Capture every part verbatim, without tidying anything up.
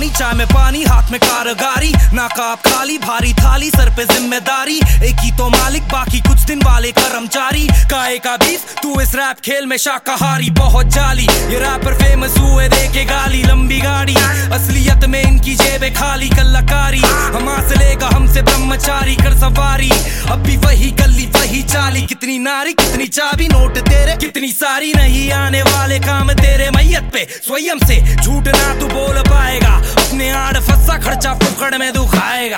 पानी, चाय में पानी, हाथ में कारगारी, नाकाब खाली, भारी थाली, सर पे जिम्मेदारी, एक ही तो मालिक, बाकी कुछ दिन वाले कर्मचारी। काहे का बीस तू इस रैप खेल में शाकाहारी, बहुत जाली ये रैपर फेमस हुए देके गाली, लंबी गाड़ी असलियत में इनकी जेबें खाली, कलाकारी हमा से लेगा हमसे ब्रह्मचारी, कर सवारी अब भी वही गली वही चाली, कितनी नारी कितनी चाबी, नोट तेरे कितनी सारी, नहीं आने वाले काम तेरे मैयत पे स्वयं से झूठ ना तू बोल पाएगा, अपने आड़ फंसा खर्चा फुकड़ में दुखाएगा।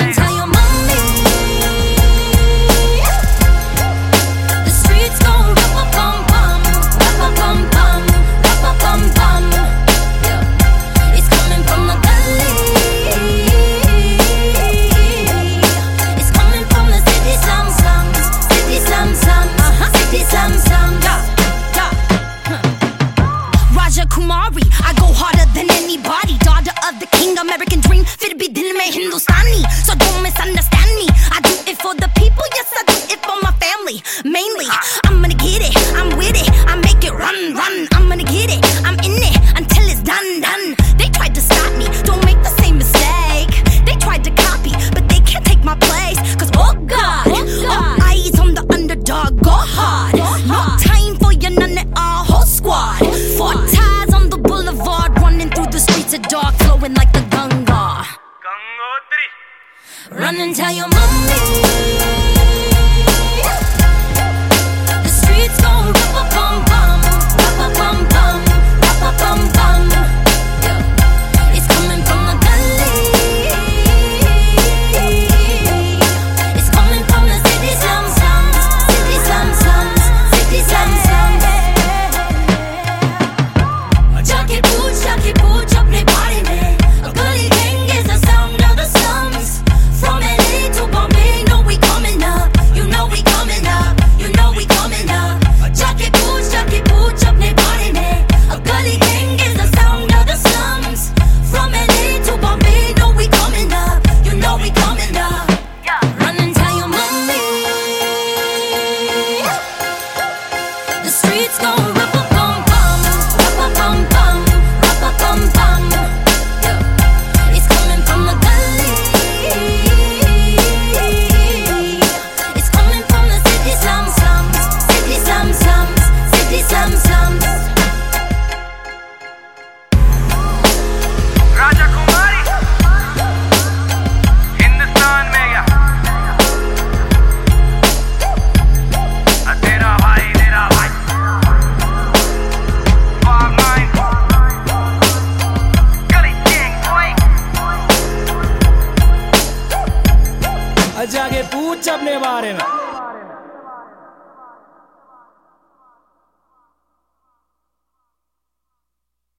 Kumari, I go harder than anybody. Daughter of the king, American dream. Fit be dil mein Hindustani. So don't misunderstand me. I do it for the people, yes I do it for my family. Mainly, I'm gonna get it, I'm with it, I make it run, run. I'm gonna get it, I'm in it until it's done, done. They tried to stop me, don't make the same mistake. They tried to copy, but they can't take my place. Cause oh God, oh God. All eyes on the underdog, go hard. Go hard. No time for your none at all, whole squad. Four ties on the boulevard, running through the streets of dark, flowing like the Ganga. Run and tell your mommy. The streets gon' rap-a-bum-bum, rap-a-bum-bum, rap-a-bum-bum. Yeah. It's coming from the gully. It's coming from the city slum-slums, city slum-slums, city slum-slums. जाके पूछ, जाके पूछ अपने बारे में, a gully gang is the sound of the slums. From L A to Bombay, know we coming up, you know we coming up, you know we coming up. जाके पूछ, जाके पूछ अपने बारे में, a gully gang is the sound of the slums. From L A to Bombay, know we coming up, you know we coming up. Run and tell your mommy. The streets gon' rap-a-bum-bum, rap-a-bum-bum, rap-a-bum-bum. Yeah. It's coming from the gully. It's coming from the city slum-slums, city slum-slums, city slum-slums. राजा कुमारी हिंदुस्तान में गया, तेरा भाई तेरा भाई five nine Gully Gang boy। जाके पूछ अपने बारे में,